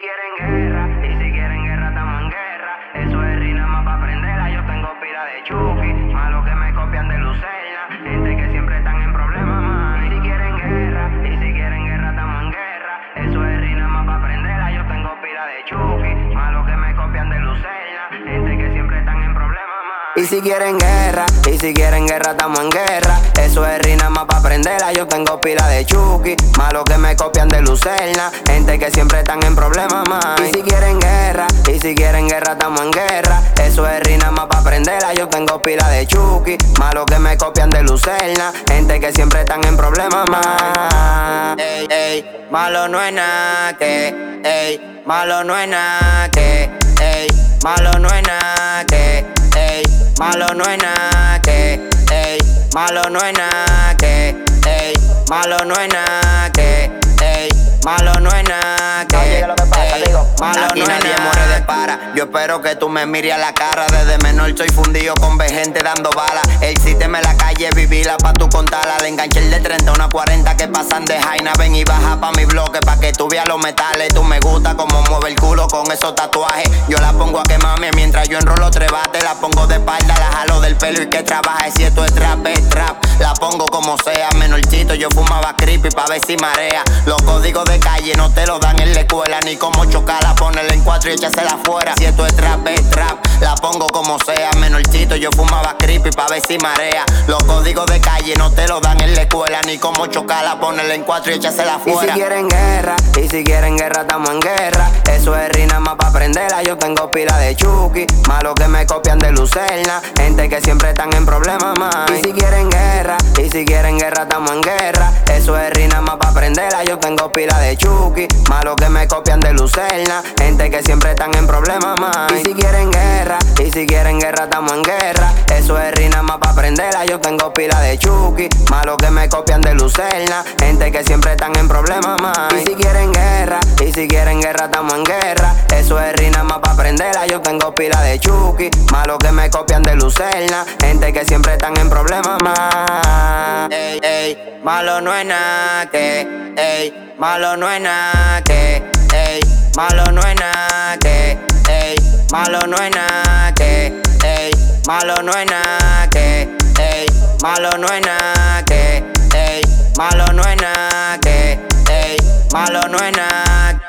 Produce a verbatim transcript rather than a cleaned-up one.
quieren guerra, y si quieren guerra, estamos en guerra. Eso es rina más pa' prenderla. Yo tengo pila de Chucky, malos que me copian de Lucerna, gente que siempre están en problemas, man. Y si quieren guerra, y si quieren guerra, estamos en guerra. Eso es rina más pa' prenderla. Yo tengo pila de Chucky, malos que me copian de Lucerna, gente que siempre están en problemas, man. Y si quieren guerra, y si quieren guerra, estamos en guerra. Eso es rina más pa' prenderla. Yo tengo pila de Chucky, malos que me copian de Lucerna, gente que siempre están en problemas, man. Y si quieren guerra, y si quieren guerra, estamos en guerra. Eso es rina más pa' prenderla. Yo tengo pila de Chucky, malos que me copian de Lucerna, gente que siempre están en problemas, man. Ey, ey, malo no es nada que, ey, malo no es nada que, ey, malo no es nada que, ey, malo no es nada que, ey, malo no es nada que, ey, malo no es nada que, ey, malo no es nada que, oye, lo que pasa, ey, digo, malo aquí no es nadie nada. muere de para. Yo espero que tú me mires a la cara. Desde menor soy fundido con ver gente dando balas. El sistema en la calle, vivirla pa' tu contarla. Le enganché el de treinta a una cuarenta que pasan de jaina. Ven y baja pa' mi bloque pa' que tú veas los metales. Tú me gusta como mueve el culo con esos tatuajes. Yo la pongo a quemarme mientras yo enrolo tres bates. La pongo de espalda, la jalo del pelo y que trabaje. Si esto es trap, es trap. La pongo como sea, menorcito. Yo fumaba creepy pa' ver si marea. Los códigos de calle no te lo dan en la escuela. Ni como chocarla, ponerla en cuatro y echársela afuera. Si esto es trap, es trap. La pongo como sea, menorcito. Yo fumaba creepy pa' ver si marea. Los códigos de calle no te lo dan en la escuela. Ni como chocarla, ponerla en cuatro y echársela afuera. Y si quieren guerra, y si quieren guerra, estamos en guerra. Eso es rina más pa' prenderla. Yo tengo pila de Chucky, malos que me copian de Lucerna, gente que siempre están en problemas, man. Y si quieren guerra, y si quieren guerra, estamos en guerra. Eso es rina más pa' prenderla. Yo tengo pila de Chucky, malos que me copian de Lucerna, gente que siempre están en problemas, man. Y si quieren guerra, y si quieren guerra, estamos en guerra. Eso es rina más pa' prenderla. Yo tengo pila de Chucky, malos que me copian de Lucerna, gente que siempre están en problemas, man. Y si quieren guerra, y si quieren guerra, estamos en guerra. Eso es rina más pa' prenderla. Yo tengo pila de Chucky, malos que me copian de Lucerna, gente que siempre están en problemas, man. Ey, ey, malo no es nada que, ey, malo no es nada que, ey, malo no es nada que, ey, malo no es nada que, ey, malo no es nada que, ey, malo no es nada que, ey, malo no es nada que, ey, malo no es nada.